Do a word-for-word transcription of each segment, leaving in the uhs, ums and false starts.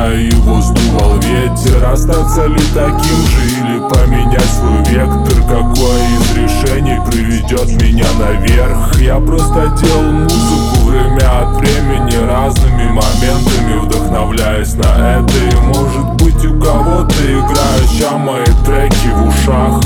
прожигая его, сдувал ветер. Остаться ли таким же или поменять свой вектор? Какое из решений приведет меня наверх? Я просто делал музыку время от времени, разными моментами вдохновляясь на это. И может быть у кого-то играют ща мои треки в ушах,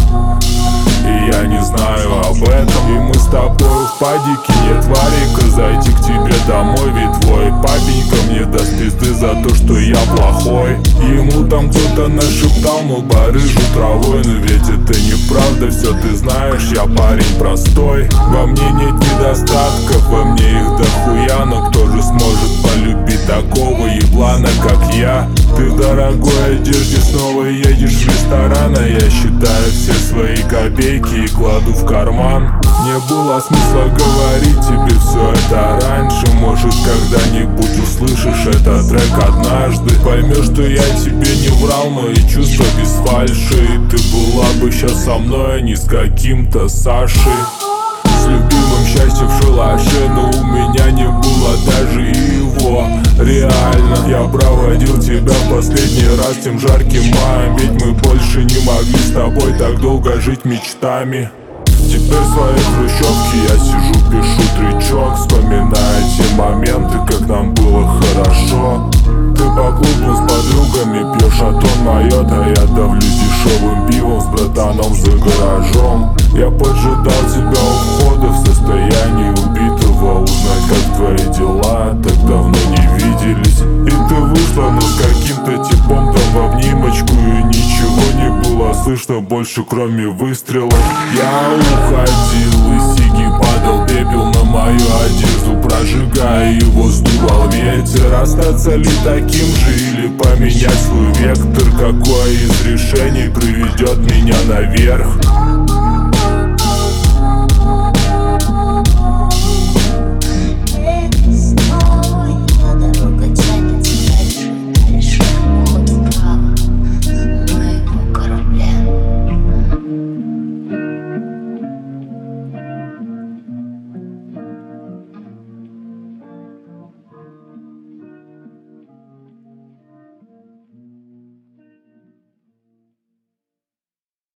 и я не знаю об этом. И мы с тобой в падике, нет варика зайти к тебе домой, ведь твой папенька мне даст пизды за то, что я плохой. Ему там кто-то нашептал, мол, барыжу травой, но ведь это неправда, все ты знаешь, я парень простой. Во мне нет недостатков, во мне их дохуя, но кто же сможет полюбить такого еблана, как я? Ты в дорогой одежде снова едешь в ресторан, а я считаю все свои копейки и кладу в карман. Не было смысла говорить тебе все это раньше. Может, когда-нибудь услышишь этот трек однажды, поймешь, что я тебе не врал, мои чувства без фальши. И ты была бы сейчас со мной, а не с каким-то Сашей. С любимым счастье в шалаше, но у меня не было даже его. Реально, я проводил тебя в последний раз тем жарким маем, ведь мы больше не могли с тобой так долго жить мечтами. Теперь в своей хрущевке я сижу, пишу тречок, вспоминая те моменты, как нам было хорошо. Ты по клубу с подругами пьешь, а то моет, а я давлюсь дешевым пивом с братаном за гаражом. Я поджидал тебя у входа в состоянии убитого, узнать, как твои дела, так давно не виделись. И ты вышла, но с каким-то типом там в обнимочку, и ничего не было слышно больше, кроме выстрелов. Я уходил, и сиги падал пепел на мою одежду, прожигая его, сдувал ветер. Остаться ли таким же или поменять свой вектор? Какое из решений приведет меня наверх?